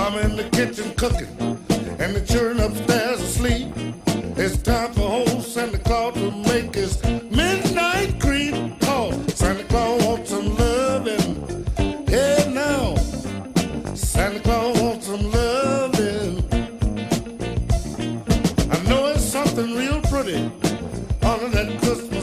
Mama in the kitchen cooking, and the children upstairs asleep. It's time for old Santa Claus to make his midnight creep. Oh, Santa Claus wants some loving. Yeah, now. Santa Claus wants some loving. I know it's something real pretty under that Christmas